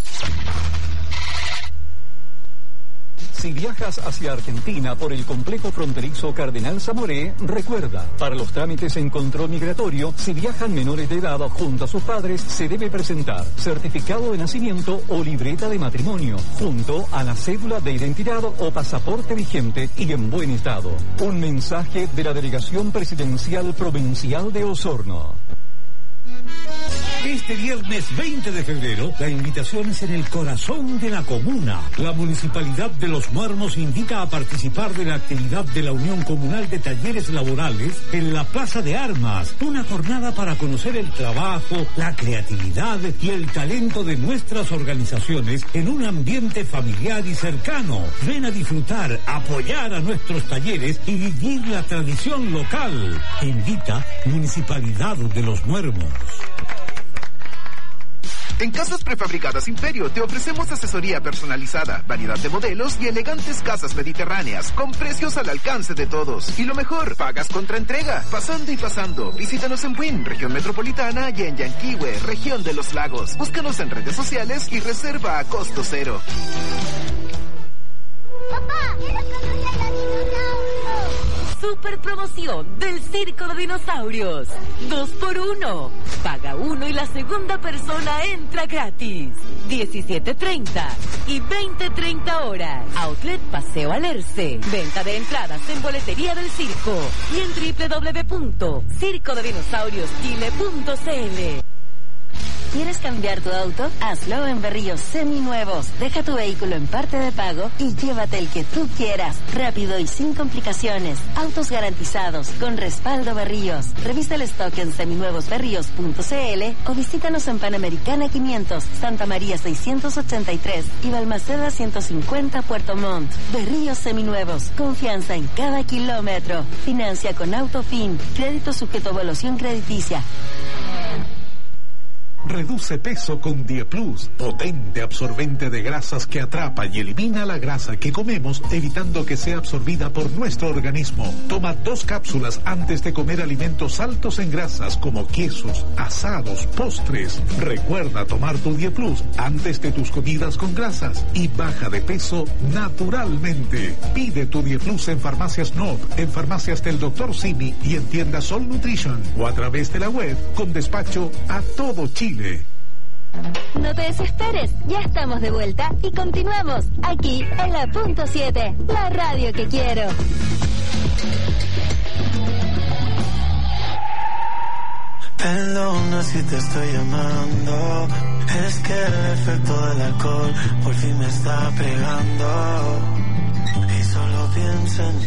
Si viajas hacia Argentina por el complejo fronterizo Cardenal Zamoré, recuerda, para los trámites en control migratorio, si viajan menores de edad junto a sus padres, se debe presentar certificado de nacimiento o libreta de matrimonio, junto a la cédula de identidad o pasaporte vigente y en buen estado. Un mensaje de la Delegación Presidencial Provincial de Osorno. Este viernes veinte de febrero, la invitación es en el corazón de la comuna. La Municipalidad de Los Muermos invita a participar de la actividad de la Unión Comunal de Talleres Laborales en la Plaza de Armas. Una jornada para conocer el trabajo, la creatividad y el talento de nuestras organizaciones en un ambiente familiar y cercano. Ven a disfrutar, apoyar a nuestros talleres y vivir la tradición local. Invita Municipalidad de Los Muermos. En Casas Prefabricadas Imperio te ofrecemos asesoría personalizada, variedad de modelos y elegantes casas mediterráneas con precios al alcance de todos. Y lo mejor, pagas contra entrega. Pasando y pasando, visítanos en Buin, región metropolitana, y en Yanquihue, región de los lagos. Búscanos en redes sociales y reserva a costo cero. Papá, quiero conocer a los dinosaurios. Super promoción del Circo de Dinosaurios. Dos por uno. Paga uno y la segunda persona entra gratis. diecisiete treinta y veinte treinta horas. Outlet Paseo Alerce. Venta de entradas en boletería del circo y en doble u doble u doble u punto circo de dinosaurios chile punto c l. ¿Quieres cambiar tu auto? Hazlo en Berríos Seminuevos. Deja tu vehículo en parte de pago y llévate el que tú quieras. Rápido y sin complicaciones. Autos garantizados con respaldo Berríos. Revisa el stock en seminuevos berríos punto c l o visítanos en Panamericana quinientos, Santa María seiscientos ochenta y tres y Balmaceda ciento cincuenta Puerto Montt. Berríos Seminuevos. Confianza en cada kilómetro. Financia con Autofin. Crédito sujeto a evaluación crediticia. Reduce peso con Dieplus, potente absorbente de grasas que atrapa y elimina la grasa que comemos, evitando que sea absorbida por nuestro organismo. Toma dos cápsulas antes de comer alimentos altos en grasas como quesos, asados, postres. Recuerda tomar tu Dieplus antes de tus comidas con grasas y baja de peso naturalmente. Pide tu Dieplus en Farmacias Nord, en Farmacias del doctor Simi y en tiendas Sol Nutrition o a través de la web con despacho a todo Chile. No te desesperes, ya estamos de vuelta y continuamos aquí en la punto siete, la radio que quiero. Perdona si te estoy llamando, es que el efecto del alcohol por fin me está pegando y solo pienso en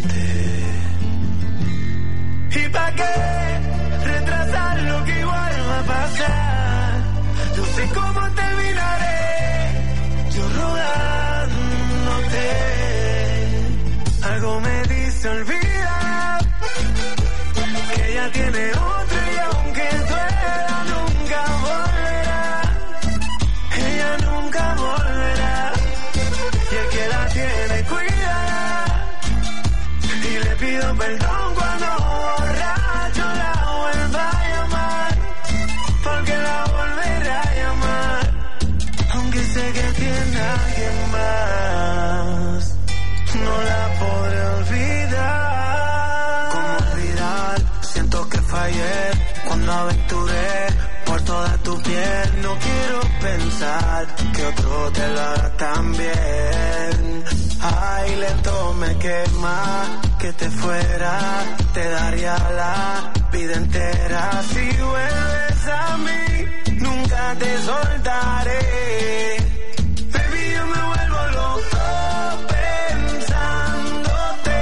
ti. ¿Y pa' qué retrasar lo que igual va a pasar? Yo sé cómo terminaré, yo rogándote. Algo me dice olvida que ella tiene otro y aunque duela nunca volverá. Ella nunca volverá y el que la tiene cuida. Y le pido perdón cuando borracho la vuelva a llamar, porque la volverá a llamar, aunque sé que tiene a alguien más, no la podré olvidar. ¿Cómo olvidar? Siento que fallé cuando aventuré por toda tu piel. No quiero pensar que otro te lo haga tan bien. Ay, lento me quema que te fuera, te daría la vida entera. Si vuelves a mí, nunca te soltaré. Baby, yo me vuelvo loco pensándote.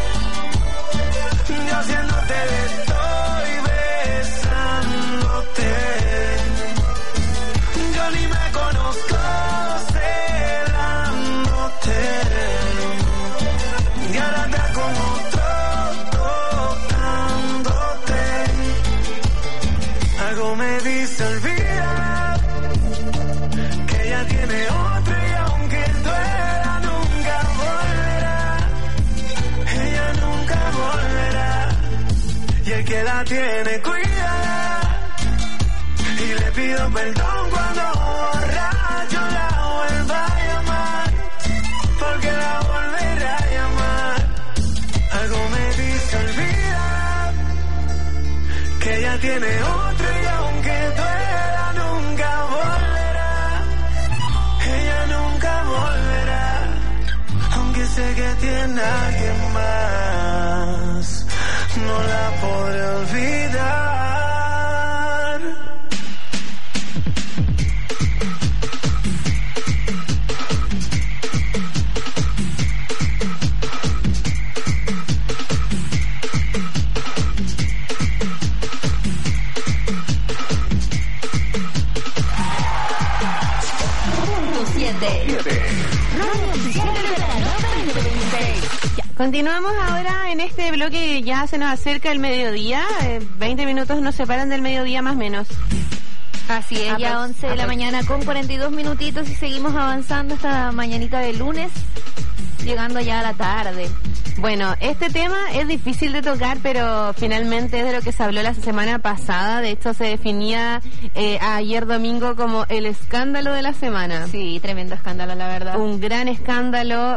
Yo haciéndote de estoy besándote. Yo ni me conozco celándote. Y ahora te con otro tocándote. Algo me dice olvida que ella tiene otro y aunque duela nunca volverá. Ella nunca volverá y el que la tiene cuida. Y le pido perdón cuando borracho la vuelva a llamar, porque la volverá a llamar. Algo me dice olvida que ella tiene otro y aunque duela nunca volverá. Ella nunca volverá, aunque sé que tiene a alguien más, no la podré olvidar. Continuamos ahora en este bloque que ya se nos acerca el mediodía. Eh, veinte minutos nos separan del mediodía más o menos. Así es, ya once de la mañana con cuarenta y dos minutitos y seguimos avanzando esta mañanita de lunes, llegando ya a la tarde. Bueno, este tema es difícil de tocar, pero finalmente es de lo que se habló la semana pasada. De hecho, se definía eh, ayer domingo como el escándalo de la semana. Sí, tremendo escándalo, la verdad. Un gran escándalo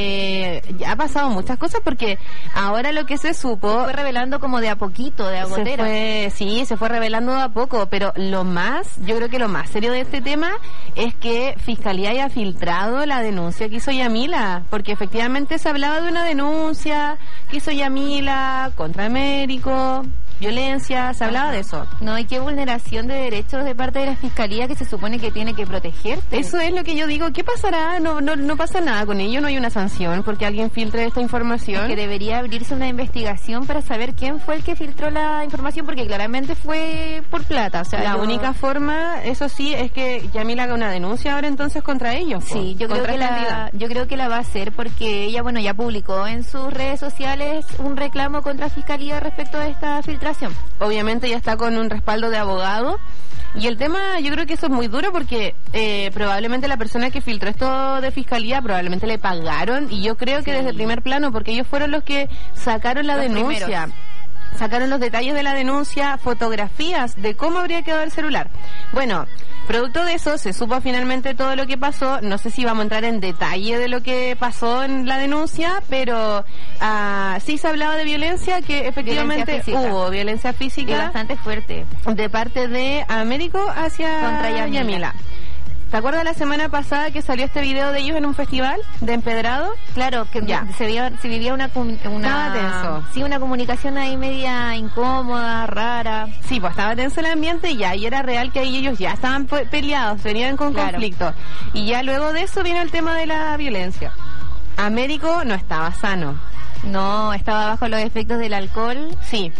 que ya ha pasado muchas cosas, porque ahora lo que se supo... Se fue revelando como de a poquito, de a gotera. Se fue, sí, se fue revelando de a poco, pero lo más, yo creo que lo más serio de este tema es que Fiscalía haya filtrado la denuncia que hizo Yamila, porque efectivamente se hablaba de una denuncia que hizo Yamila contra Américo, violencia, se hablaba de eso. No, y qué vulneración de derechos de parte de la Fiscalía que se supone que tiene que protegerte. Eso es lo que yo digo, ¿qué pasará? No no no pasa nada con ello, no hay una sanción porque alguien filtre esta información. Es que debería abrirse una investigación para saber quién fue el que filtró la información, porque claramente fue por plata. O sea, la yo... única forma, eso sí, es que Yamila haga una denuncia ahora entonces contra ellos. Sí, yo creo que la, yo creo que la va a hacer porque ella, bueno, ya publicó en sus redes sociales un reclamo contra Fiscalía respecto a esta filtración. Obviamente ya está con un respaldo de abogado. Y el tema, yo creo que eso es muy duro porque eh, probablemente la persona que filtró esto de Fiscalía probablemente le pagaron, y yo creo que sí, desde el primer plano, porque ellos fueron los que sacaron la los denuncia. Primeros. Sacaron los detalles de la denuncia, fotografías de cómo habría quedado el celular. Bueno, producto de eso se supo finalmente todo lo que pasó. No sé si vamos a entrar en detalle de lo que pasó en la denuncia, pero uh, sí se hablaba de violencia, que efectivamente violencia hubo violencia física. Y bastante fuerte. De parte de Américo hacia contra Yamila. Yamila. ¿Te acuerdas la semana pasada que salió este video de ellos en un festival de empedrado? Claro, que ya se, veía, se vivía una, una estaba tenso. Sí, una comunicación ahí media incómoda, rara. Sí, pues estaba tenso el ambiente ya, y era real que ahí ellos ya estaban peleados, venían con claro. conflicto. Y ya luego de eso viene el tema de la violencia. Américo no estaba sano. No, estaba bajo los efectos del alcohol. Sí.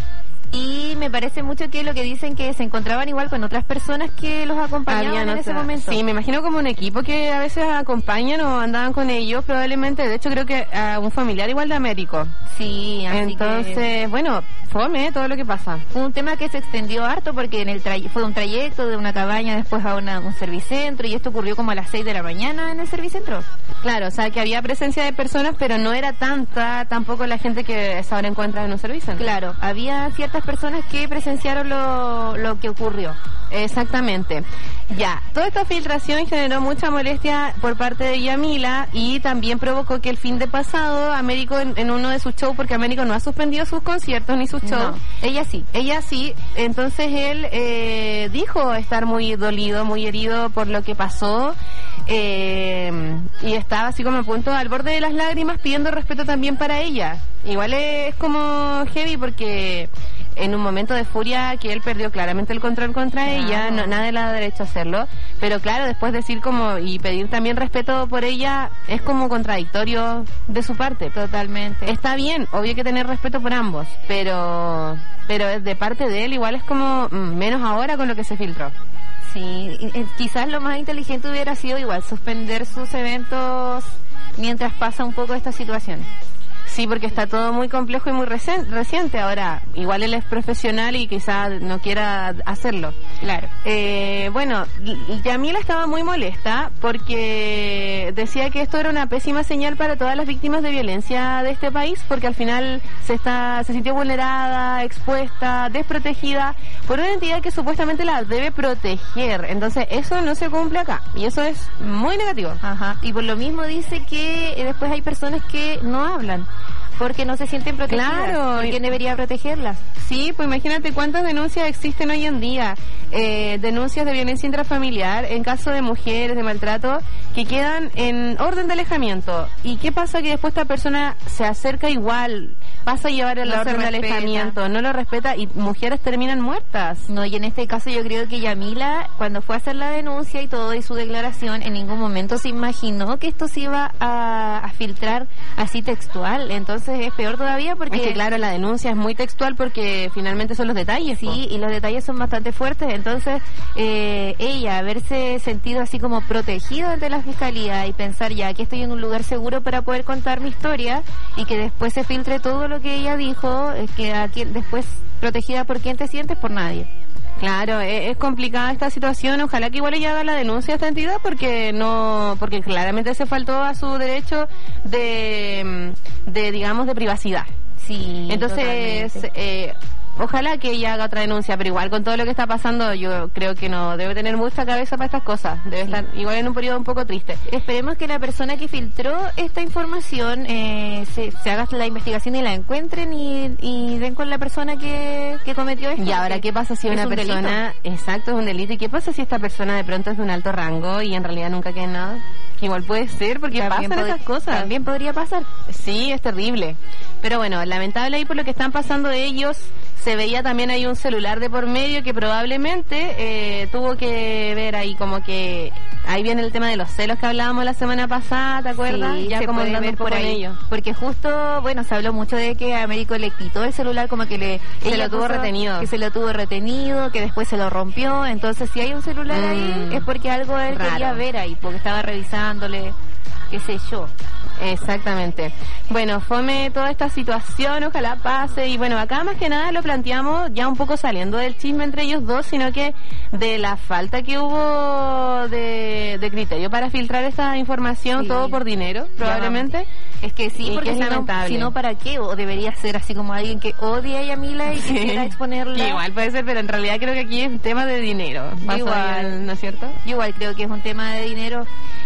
Y me parece mucho que lo que dicen que se encontraban igual con otras personas que los acompañaban Había en ese momento. Sí, me imagino como un equipo que a veces acompañan o andaban con ellos, probablemente. De hecho, creo que a uh, un familiar igual de Américo. Sí, así Entonces, que... bueno, fome todo lo que pasa. Fue un tema que se extendió harto porque en el tray- fue un trayecto de una cabaña después a una, un servicentro, y esto ocurrió como a las seis de la mañana en el servicentro. Claro, o sea, que había presencia de personas, pero no era tanta tampoco la gente que se ahora encuentra en un servicentro. Claro, había ciertas personas que presenciaron lo, lo que ocurrió. Exactamente. Ya, toda esta filtración generó mucha molestia por parte de Yamila y también provocó que el fin de pasado Américo en, en uno de sus shows, porque Américo no ha suspendido sus conciertos ni sus shows, no. ella sí, ella sí, entonces él eh, dijo estar muy dolido, muy herido por lo que pasó, eh, y estaba así como a punto al borde de las lágrimas pidiendo respeto también para ella. Igual es como heavy porque en un momento de furia que él perdió claramente el control contra claro. ella, no, nadie le da derecho a hacerlo, pero claro, después decir como y pedir también respeto por ella es como contradictorio de su parte. Totalmente. Está bien, obvio hay que tener respeto por ambos, pero pero de parte de él igual es como mm, menos ahora con lo que se filtró. Sí, quizás lo más inteligente hubiera sido igual suspender sus eventos mientras pasa un poco esta situación. Sí, porque está todo muy complejo y muy recen- reciente. Ahora, igual él es profesional y quizá no quiera hacerlo. Claro. Eh, bueno, Yamila estaba muy molesta porque decía que esto era una pésima señal para todas las víctimas de violencia de este país, porque al final se está se sintió vulnerada, expuesta, desprotegida por una entidad que supuestamente la debe proteger. Entonces, eso no se cumple acá y eso es muy negativo. Ajá. Y por lo mismo dice que eh, después hay personas que no hablan porque no se sienten protegidas. Claro. ¿Quién debería protegerlas? Sí, pues imagínate cuántas denuncias existen hoy en día. Eh, denuncias de violencia intrafamiliar en caso de mujeres, de maltrato, que quedan en orden de alejamiento. ¿Y qué pasa? Que después esta persona se acerca igual, pasa a llevar el No orden se de respeta. alejamiento, no lo respeta y mujeres terminan muertas. No, y en este caso yo creo que Yamila, cuando fue a hacer la denuncia y todo, y su declaración, en ningún momento se imaginó que esto se iba a, a filtrar así textual. Entonces es peor todavía porque... Es que claro, la denuncia es muy textual porque finalmente son los detalles. Sí, po. y los detalles son bastante fuertes. Entonces, eh, ella, haberse sentido así como protegido ante la fiscalía y pensar ya que estoy en un lugar seguro para poder contar mi historia y que después se filtre todo lo que ella dijo, es que aquí después protegida por quién te sientes, por nadie. Claro, es, es complicada esta situación. Ojalá que igual ella haga la denuncia a esta entidad porque no, porque claramente se faltó a su derecho de, de digamos, de privacidad. Sí. Entonces, eh, ojalá que ella haga otra denuncia, pero igual con todo lo que está pasando, yo creo que no debe tener mucha cabeza para estas cosas. Debe Sí. estar igual en un periodo un poco triste. Esperemos que la persona que filtró esta información eh, se, se haga la investigación y la encuentren y, y den con la persona que, que cometió esto. Y ahora, ¿qué pasa si Es una un persona, exacto, es un delito? ¿Y qué pasa si esta persona de pronto es de un alto rango y en realidad nunca queda en nada? Que igual puede ser, porque También pasan pod- esas cosas. También podría pasar. Sí, es terrible. Pero bueno, lamentable ahí por lo que están pasando ellos. Se veía también ahí un celular de por medio que probablemente eh, tuvo que ver ahí como que... Ahí viene el tema de los celos que hablábamos la semana pasada, ¿te acuerdas? Sí, ya se como puede andando ver un poco por en ahí. ello. Porque justo, bueno, se habló mucho de que a Américo le quitó el celular, como que le Se ella lo tuvo puso retenido. que se lo tuvo retenido, que después se lo rompió. Entonces, si hay un celular Mm, ahí, es porque algo él raro. quería ver ahí, porque estaba revisándole, qué sé yo. Exactamente. Bueno, fome toda esta situación, ojalá pase. Y bueno, acá más que nada lo planteamos ya un poco saliendo del chisme entre ellos dos, sino que de la falta que hubo de, de criterio para filtrar esta información, Sí. todo por dinero, probablemente. Es que sí, Y porque que es si no, lamentable. si no, ¿para qué? O debería ser así como alguien que odia a Yamila y Sí. quisiera exponerla. Igual puede ser, pero en realidad creo que aquí es un tema de dinero. Pasó Igual. ahí, ¿no es cierto? Yo igual creo que es un tema de dinero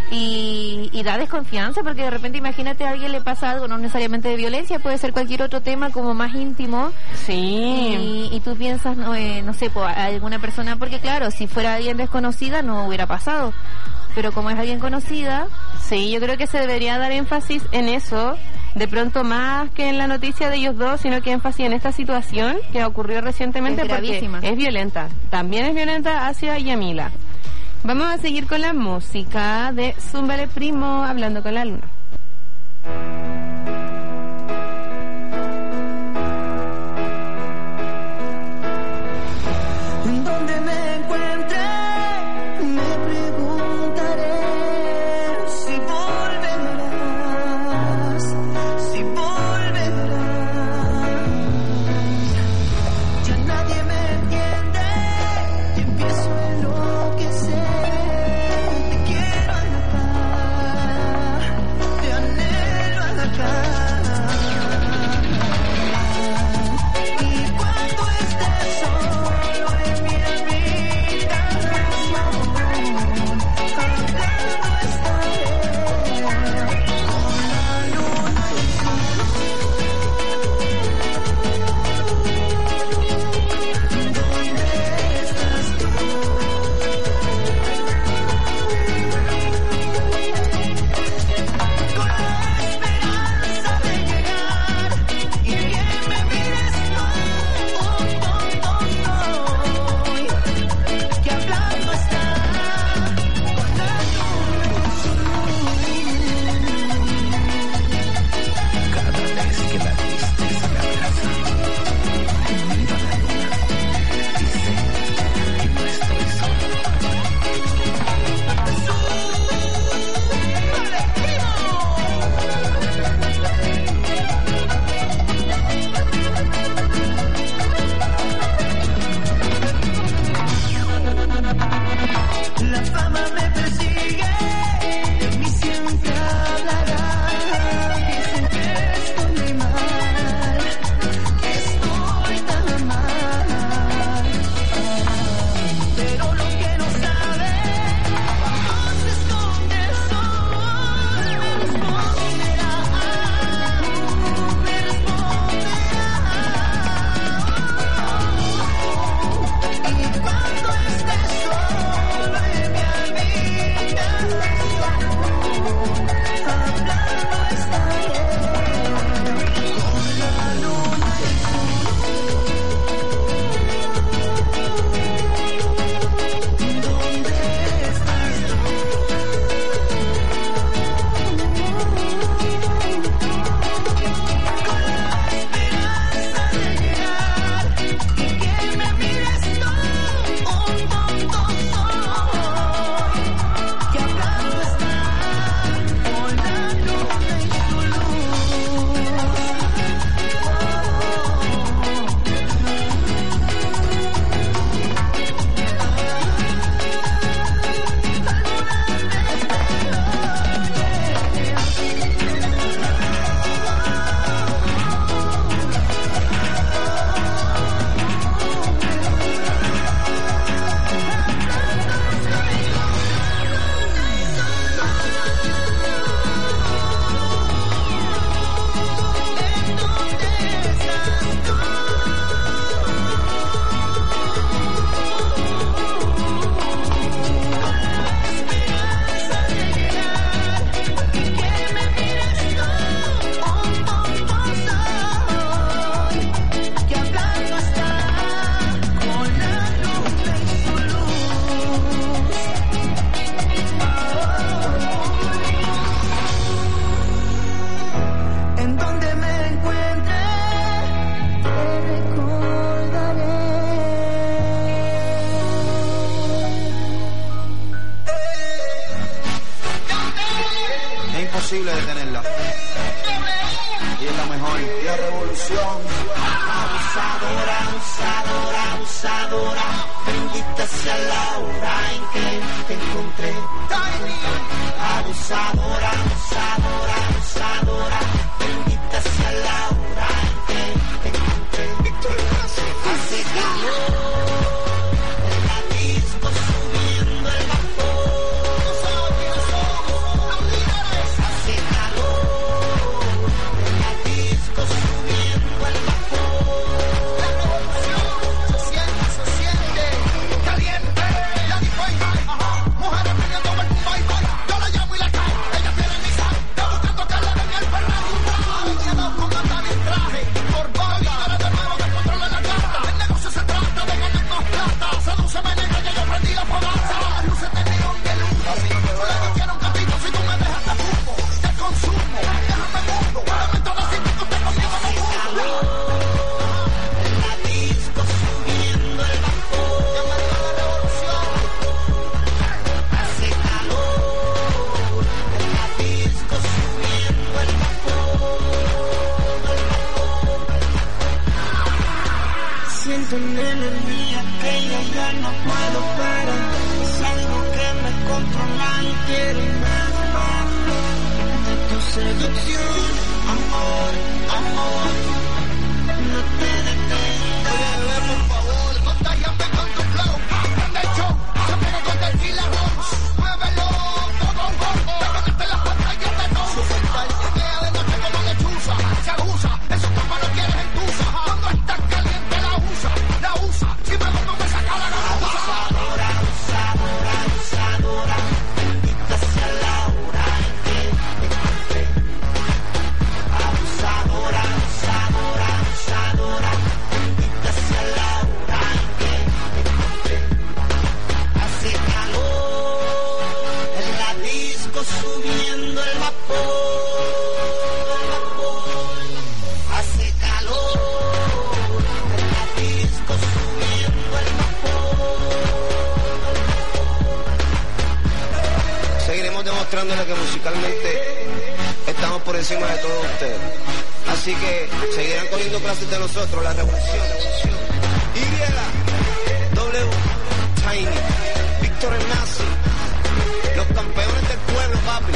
y, y da desconfianza porque de repente imagínate a alguien le pasa algo, no necesariamente de violencia, puede ser cualquier otro tema como más íntimo. Sí. Y, y tú piensas, no, eh, no sé, pues, a alguna persona, porque claro, si fuera alguien desconocida no hubiera pasado. Pero como es alguien conocida... Sí, yo creo que se debería dar énfasis en eso, de pronto más que en la noticia de ellos dos, sino que énfasis en esta situación que ocurrió recientemente Es porque gravísima. es violenta, también es violenta hacia Yamila. Vamos a seguir con la música de Zúmbale Primo, Hablando con la Luna. Donde me encuentre, me preguntaré si volverás, si volverás. Ya nadie me entiende y empiezo a enloquecer. Te quiero atrapar, imposible detenerla. Y es la mejor. La revolución. Abusadora, abusadora, abusadora. Bendita sea la hora en que te encontré. Abusadora, abusadora, abusadora. Bendita sea la hora en que te encontré. Hace calor en la disco subiendo el vapor. Hace calor en la disco subiendo el vapor. La revolución se siente, se siente caliente. La disco hay high, mujeres peleando por un bye bye. Yo la llamo y la cae, ella tiene mi sal. Está buscando que la den el Ferrari. Alineados con hasta mi traje, por líderes de nuevo que controlan la carta. El negocio se trata de ganar más plata. Sedúceme negra que yo prendí la fogata. Las luces de neón de luz. Le dijeron capito, si tú me dejas te fumo, te consumo, déjame mundo. Dame todas las cinco, te conmigo no fumo. En la disco subiendo el vapor. Llama a la revolución. Hace calor en la disco subiendo el vapor. Siento una energía que yo ya no puedo parar. Es algo que me controla y quiero más, más, más. De tu seducción, amor, amor. No te detengas. Oye, por favor, contágiame con tu flow. Prende el show, se pega con tequila rose. Muévelo, go, go, go. Pégate en las pantallas de no. Super tal, idea de noche como lechuza. Se abusa, esos papas no quieres en tusa. Cuando estás caliente la usa, la usa. Si me duermo me saca la gana. Abusadora, abusadora, abusadora. Bendita sea la hora en que te encontré. Abusadora, abusadora, abusadora. Bendita sea la hora en que te encontré. Hace calor en la disco subiendo el vapor, el vapor. Hace calor en la disco subiendo el vapor. Seguiremos demostrándole que musicalmente estamos por encima de todos ustedes. Así que seguirán cogiendo clases de nosotros, la revolución. Y, W, Tiny, Víctor el Nazi, los campeones del pueblo, papi.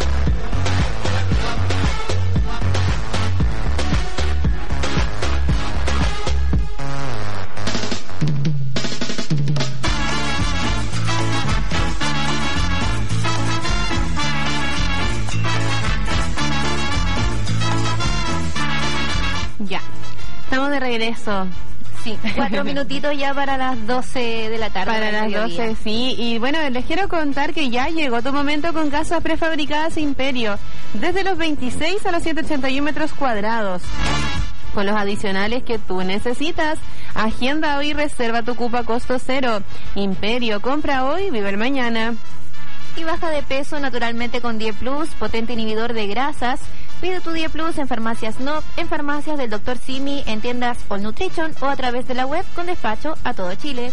Ya, estamos de regreso. Sí, cuatro minutitos ya para las doce de la tarde. Para del las mediodía. doce, sí. Y bueno, les quiero contar que ya llegó tu momento con casas prefabricadas Imperio. Desde los veintiséis a los ciento ochenta y uno metros cuadrados. Con los adicionales que tú necesitas. Agenda hoy y reserva tu cupo a costo cero. Imperio, compra hoy, vive el mañana. Y baja de peso naturalmente con Die Plus, potente inhibidor de grasas. Pide tu Die Plus en farmacias N O P, en farmacias del doctor Simi, en tiendas All Nutrition o a través de la web con despacho a todo Chile.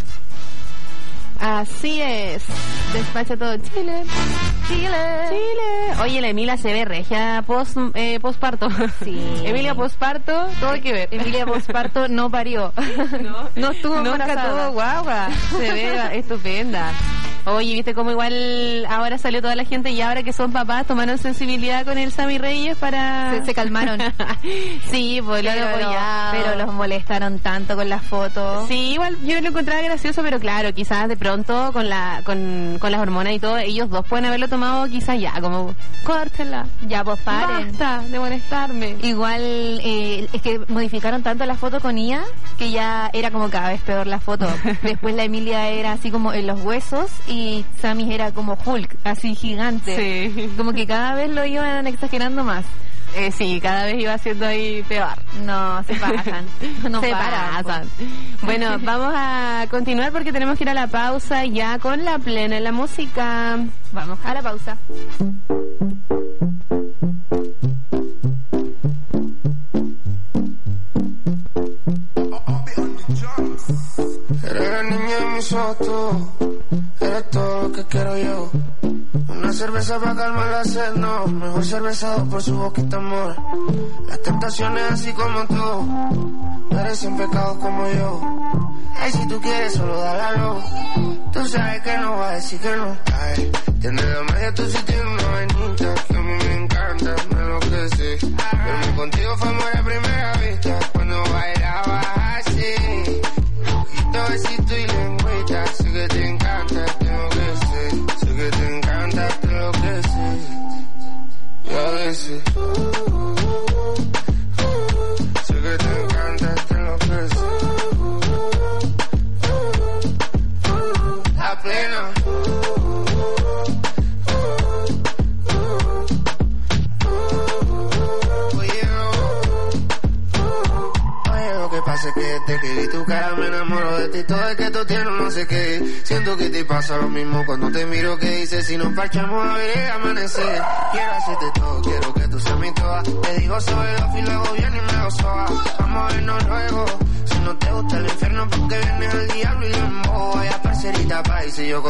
Así es. Despacho a todo Chile. Chile. Chile. Oye, la Emilia se ve regia post, eh, postparto. Sí. Emilia postparto, todo hay que ver. Emilia postparto no parió. No, no estuvo Nunca embarazada. tuvo guagua. Se ve estupenda. Oye, ¿viste cómo igual ahora salió toda la gente y ahora que son papás tomaron sensibilidad con el Sammy Reyes para... Se, se calmaron. Sí, pues lo han pero, apoyado. pero los molestaron tanto con las fotos. Sí, igual yo lo encontraba gracioso, pero claro, quizás de pronto con la con, con las hormonas y todo, ellos dos pueden haberlo tomado quizás ya, como, córtela. Ya, pues paren. Basta de molestarme. Igual eh, es que modificaron tanto la foto con Ia que ya era como cada vez peor la foto. Después la Emilia era así como en los huesos y Sammy era como Hulk, así gigante. Sí. Como que cada vez lo iban exagerando más. Eh, sí, cada vez iba siendo ahí peor. No, se pasan. No se paran, pasan. Bueno, vamos a continuar porque tenemos que ir a la pausa ya con la plena en la música. Vamos a la pausa. Eres la niña de mis ojos, eres todo lo que quiero yo. Una cerveza para calmar la sed, no. Mejor cervezado por su boquita, amor. Las tentaciones así como tú parecen pecados como yo. Ay, si tú quieres solo dale a lo. Tú sabes que no va a decir que no. Ay, tienes la magia, tú sí tienes una vainita que a mí me encanta, me enloquece. Verme contigo fue amor a primera vista cuando bailabas así. Poquito besito y lengüita, sé que te encanta, tengo que ser. Sé que te encanta, tengo que ser. Y a veces sé que te encanta, tengo que ser. A plena. Pasa que desde que vi tu cara me enamoro de ti. Todo es que tú tienes no sé qué. Siento que te pasa lo mismo cuando te miro. Que dices si nos parchamos a ver amanecer. Quiero hacerte todo, quiero que tú seas mi toda. Te digo sobre los y luego viene y me hago soa. Vamos a vernos luego. Si no te gusta el infierno porque vienes al diablo y lo embobo. Vaya parcerita pa' y si yo